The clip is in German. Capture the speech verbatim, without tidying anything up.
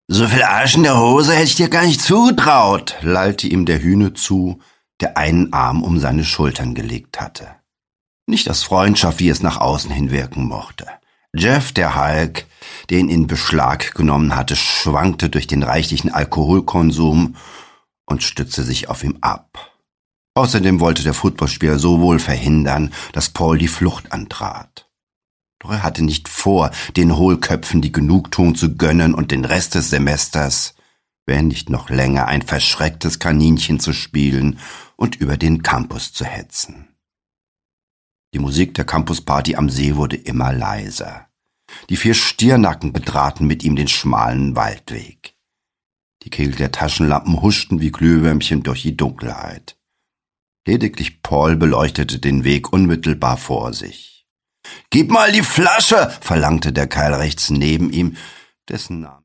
So viel Arsch in der Hose hätte ich dir gar nicht zugetraut, lallte ihm der Hühne zu, der einen Arm um seine Schultern gelegt hatte. Nicht aus Freundschaft, wie es nach außen hin wirken mochte. Jeff, der Hulk, der ihn in Beschlag genommen hatte, schwankte durch den reichlichen Alkoholkonsum und stützte sich auf ihm ab. Außerdem wollte der Footballspieler so wohl verhindern, dass Paul die Flucht antrat. Doch er hatte nicht vor, den Hohlköpfen die Genugtuung zu gönnen und den Rest des Semesters, wenn nicht noch länger, ein verschrecktes Kaninchen zu spielen und über den Campus zu hetzen. Die Musik der Campusparty am See wurde immer leiser. Die vier Stirnacken betraten mit ihm den schmalen Waldweg. Die Kegel der Taschenlampen huschten wie Glühwürmchen durch die Dunkelheit. Lediglich Paul beleuchtete den Weg unmittelbar vor sich. »Gib mal die Flasche«, verlangte der Kerl rechts neben ihm, dessen Name